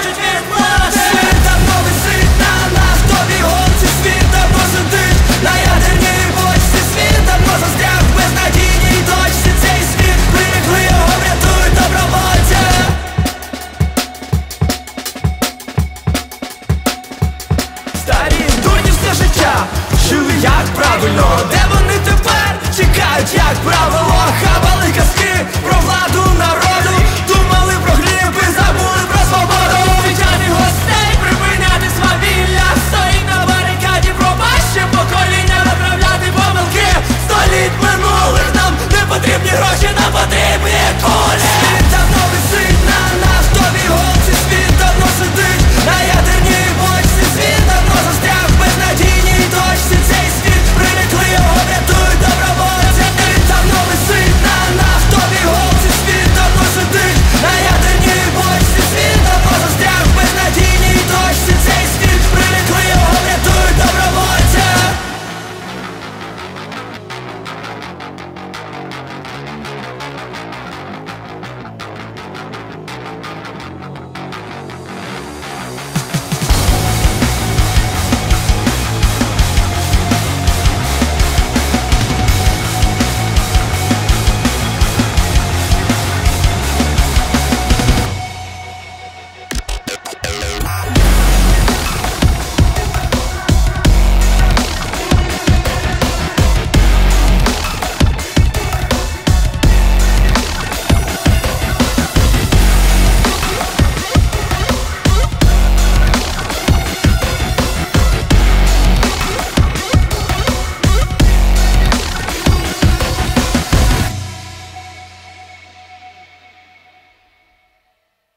хочуть від нас. Світ давно висить на нас, тобі голці світ давно сидить на ядерній бочці. Світ давно застряг в безнадійній точці. Цей світ прикли, його врятують добровольці. Старі дурні все життя вчили, як правильно. Де вони тепер? Чекають, як правило. Хавали казки про владу народу.